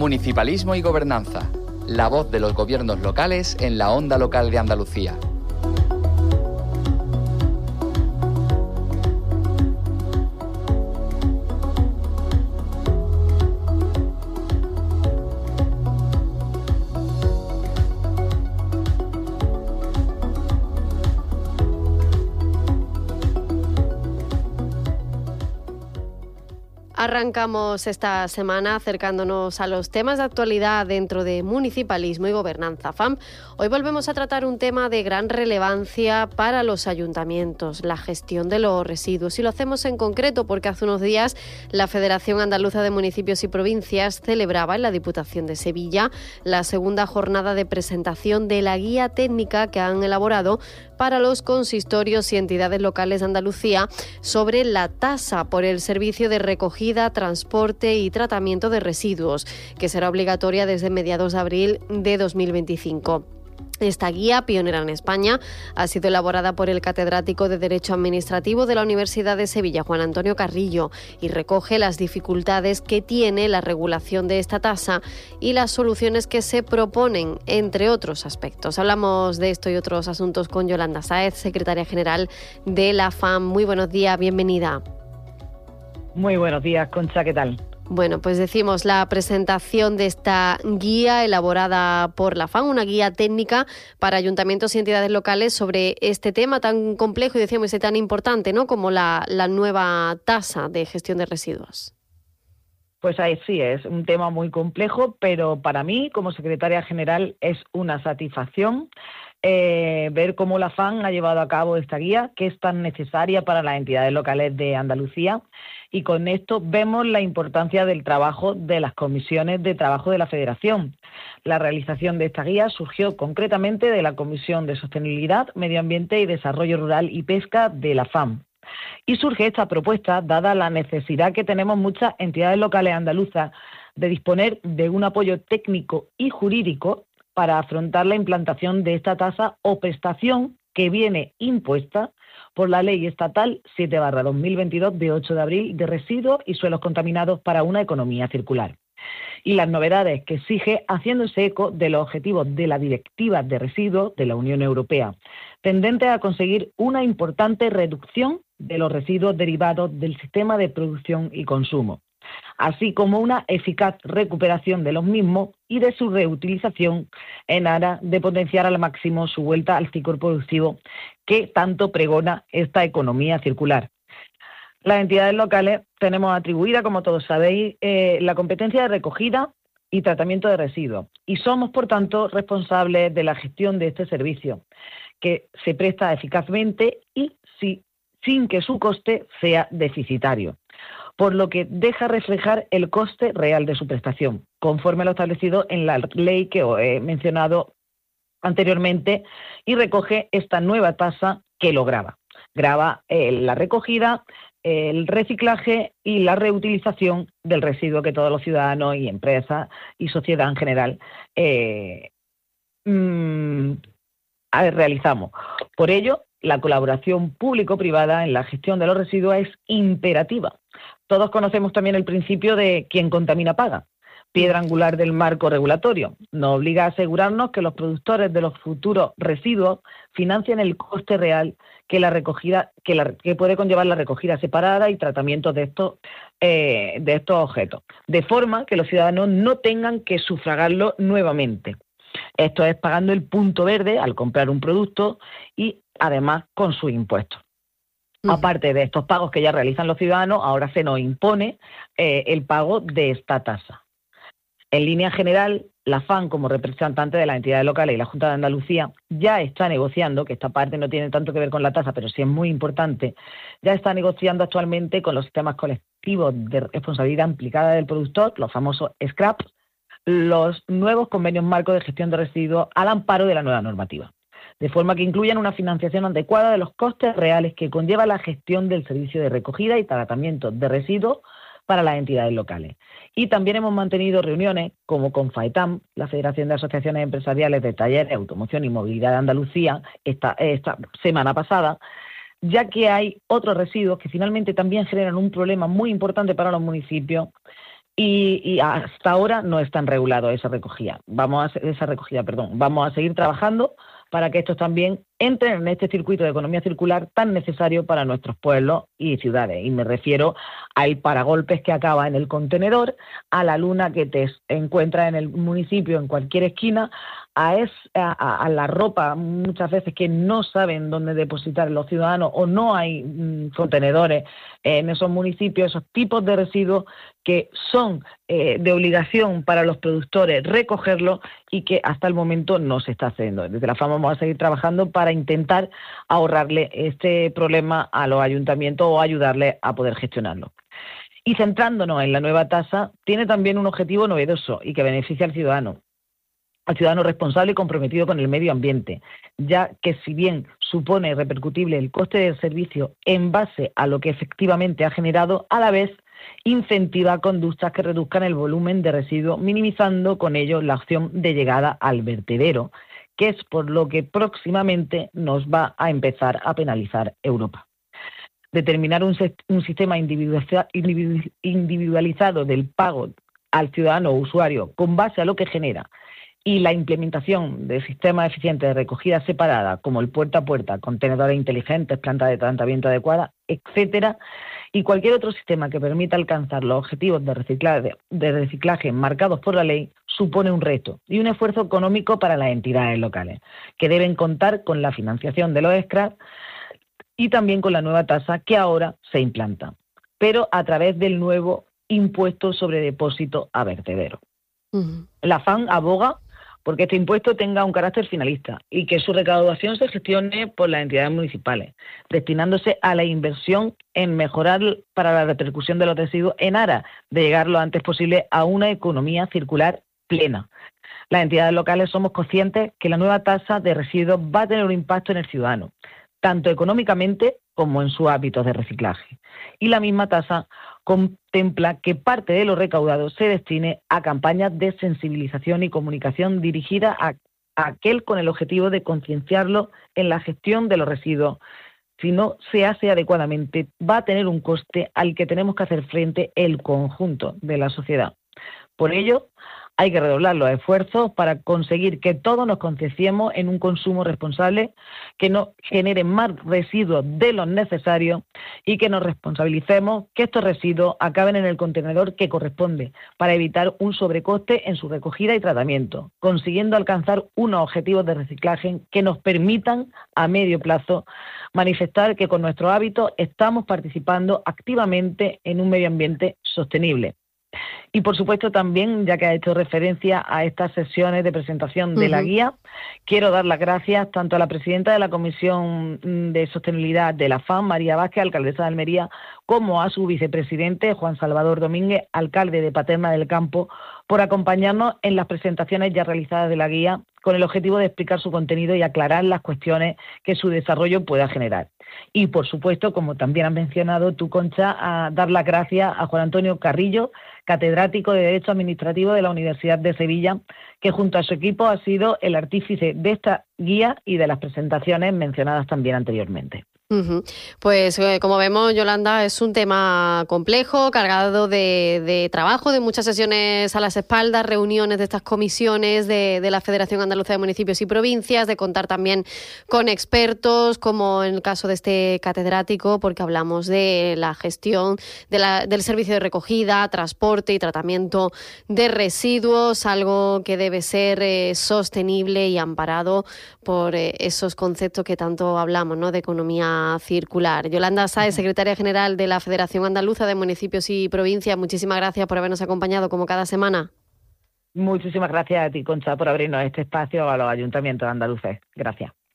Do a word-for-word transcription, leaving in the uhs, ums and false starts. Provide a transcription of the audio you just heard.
Municipalismo y gobernanza. La voz de los gobiernos locales en la onda local de Andalucía. Arrancamos esta semana acercándonos a los temas de actualidad dentro de municipalismo y gobernanza F A M. Hoy volvemos a tratar un tema de gran relevancia para los ayuntamientos, la gestión de los residuos. Y lo hacemos en concreto porque hace unos días la Federación Andaluza de Municipios y Provincias celebraba en la Diputación de Sevilla la segunda jornada de presentación de la guía técnica que han elaborado para los consistorios y entidades locales de Andalucía sobre la tasa por el servicio de recogida, transporte y tratamiento de residuos, que será obligatoria desde mediados de abril de dos mil veinticinco. Esta guía, pionera en España, ha sido elaborada por el catedrático de Derecho Administrativo de la Universidad de Sevilla, Juan Antonio Carrillo, y recoge las dificultades que tiene la regulación de esta tasa y las soluciones que se proponen, entre otros aspectos. Hablamos de esto y otros asuntos con Yolanda Sáez, secretaria general de la F A M. Muy buenos días, bienvenida. Muy buenos días, Concha, ¿qué tal? Bueno, pues decimos la presentación de esta guía elaborada por la F A M, una guía técnica para ayuntamientos y entidades locales sobre este tema tan complejo y decíamos y tan importante, ¿no?, como la, la nueva tasa de gestión de residuos. Pues ahí sí, es un tema muy complejo, pero para mí, como secretaria general, es una satisfacción eh, ver cómo la F A M ha llevado a cabo esta guía, que es tan necesaria para las entidades locales de Andalucía. Y con esto vemos la importancia del trabajo de las comisiones de trabajo de la Federación. La realización de esta guía surgió concretamente de la Comisión de Sostenibilidad, Medio Ambiente y Desarrollo Rural y Pesca de la F A M. Y surge esta propuesta dada la necesidad que tenemos muchas entidades locales andaluzas de disponer de un apoyo técnico y jurídico para afrontar la implantación de esta tasa o prestación que viene impuesta por la Ley Estatal siete barra dos mil veintidós de ocho de abril de residuos y suelos contaminados para una economía circular. Y las novedades que exige haciéndose eco de los objetivos de la Directiva de Residuos de la Unión Europea, tendentes a conseguir una importante reducción de los residuos derivados del sistema de producción y consumo, así como una eficaz recuperación de los mismos y de su reutilización en aras de potenciar al máximo su vuelta al ciclo productivo que tanto pregona esta economía circular. Las entidades locales tenemos atribuida, como todos sabéis, eh, la competencia de recogida y tratamiento de residuos y somos, por tanto, responsables de la gestión de este servicio, que se presta eficazmente y si, sin que su coste sea deficitario, por lo que deja reflejar el coste real de su prestación, conforme a lo establecido en la ley que os he mencionado anteriormente, y recoge esta nueva tasa que lo grava. Grava eh, la recogida, el reciclaje y la reutilización del residuo que todos los ciudadanos y empresas y sociedad en general eh, mmm, realizamos. Por ello, la colaboración público-privada en la gestión de los residuos es imperativa. Todos conocemos también el principio de quien contamina paga, piedra angular del marco regulatorio. Nos obliga a asegurarnos que los productores de los futuros residuos financien el coste real que la recogida, que, la, que puede conllevar la recogida separada y tratamiento de estos, eh, de estos objetos, de forma que los ciudadanos no tengan que sufragarlo nuevamente. Esto es pagando el punto verde al comprar un producto y además con sus impuestos. Uh-huh. Aparte de estos pagos que ya realizan los ciudadanos, ahora se nos impone eh, el pago de esta tasa. En línea general, la F A M, como representante de las entidades locales y la Junta de Andalucía, ya está negociando, que esta parte no tiene tanto que ver con la tasa, pero sí es muy importante, ya está negociando actualmente con los sistemas colectivos de responsabilidad implicada del productor, los famosos scrap, los nuevos convenios marcos de gestión de residuos al amparo de la nueva normativa, de forma que incluyan una financiación adecuada de los costes reales que conlleva la gestión del servicio de recogida y tratamiento de residuos para las entidades locales. Y también hemos mantenido reuniones como con FAETAM, la Federación de Asociaciones Empresariales de Talleres, Automoción y Movilidad de Andalucía, esta, esta semana pasada, ya que hay otros residuos que finalmente también generan un problema muy importante para los municipios Y, y hasta ahora no están regulados esa recogida. Vamos a esa recogida, perdón. Vamos a seguir trabajando para que estos también entren en este circuito de economía circular tan necesario para nuestros pueblos y ciudades. Y me refiero al paragolpes que acaba en el contenedor, a la luna que te encuentras en el municipio en cualquier esquina, a, es, a, a la ropa muchas veces que no saben dónde depositar los ciudadanos o no hay mmm, contenedores en esos municipios, esos tipos de residuos que son eh, de obligación para los productores recogerlos y que hasta el momento no se está haciendo. Desde la FAM vamos a seguir trabajando para intentar ahorrarle este problema a los ayuntamientos o ayudarles a poder gestionarlo. Y centrándonos en la nueva tasa, tiene también un objetivo novedoso y que beneficia al ciudadano, al ciudadano responsable y comprometido con el medio ambiente, ya que si bien supone repercutible el coste del servicio en base a lo que efectivamente ha generado, a la vez incentiva conductas que reduzcan el volumen de residuos, minimizando con ello la opción de llegada al vertedero, que es por lo que próximamente nos va a empezar a penalizar Europa. Determinar un, un sistema individualizado del pago al ciudadano o usuario con base a lo que genera y la implementación de sistemas eficientes de recogida separada, como el puerta a puerta, contenedores inteligentes, plantas de tratamiento adecuadas, etcétera, y cualquier otro sistema que permita alcanzar los objetivos de reciclaje, de reciclaje marcados por la ley, supone un reto y un esfuerzo económico para las entidades locales, que deben contar con la financiación de los scrap y también con la nueva tasa que ahora se implanta, pero a través del nuevo impuesto sobre depósito a vertedero. Uh-huh. La FAM aboga porque este impuesto tenga un carácter finalista y que su recaudación se gestione por las entidades municipales, destinándose a la inversión en mejorar para la repercusión de los residuos en aras de llegar lo antes posible a una economía circular plena. Las entidades locales somos conscientes que la nueva tasa de residuos va a tener un impacto en el ciudadano, tanto económicamente como en sus hábitos de reciclaje. Y la misma tasa contempla que parte de lo recaudado se destine a campañas de sensibilización y comunicación dirigidas a, a aquel con el objetivo de concienciarlo en la gestión de los residuos. Si no se hace adecuadamente, va a tener un coste al que tenemos que hacer frente el conjunto de la sociedad. Por ello, hay que redoblar los esfuerzos para conseguir que todos nos concienciemos en un consumo responsable, que no genere más residuos de los necesarios y que nos responsabilicemos que estos residuos acaben en el contenedor que corresponde para evitar un sobrecoste en su recogida y tratamiento, consiguiendo alcanzar unos objetivos de reciclaje que nos permitan a medio plazo manifestar que con nuestros hábitos estamos participando activamente en un medio ambiente sostenible. Y, por supuesto, también, ya que ha hecho referencia a estas sesiones de presentación de uh-huh. la guía, quiero dar las gracias tanto a la presidenta de la Comisión de Sostenibilidad de la FAM, María Vázquez, alcaldesa de Almería, como a su vicepresidente, Juan Salvador Domínguez, alcalde de Paterna del Campo, por acompañarnos en las presentaciones ya realizadas de la guía, con el objetivo de explicar su contenido y aclarar las cuestiones que su desarrollo pueda generar. Y, por supuesto, como también has mencionado tú, Concha, a dar las gracias a Juan Antonio Carrillo, catedrático de Derecho Administrativo de la Universidad de Sevilla, que junto a su equipo ha sido el artífice de esta guía y de las presentaciones mencionadas también anteriormente. Uh-huh. Pues eh, como vemos, Yolanda, es un tema complejo, cargado de, de trabajo, de muchas sesiones a las espaldas, reuniones de estas comisiones de, de la Federación Andaluza de Municipios y Provincias, de contar también con expertos, como en el caso de este catedrático, porque hablamos de la gestión de la, del servicio de recogida, transporte y tratamiento de residuos, algo que debe ser eh, sostenible y amparado por eh, esos conceptos que tanto hablamos, ¿no?, de economía circular. Yolanda Sáez, secretaria general de la Federación Andaluza de Municipios y Provincias, muchísimas gracias por habernos acompañado como cada semana. Muchísimas gracias a ti, Concha, por abrirnos este espacio a los ayuntamientos andaluces. Gracias.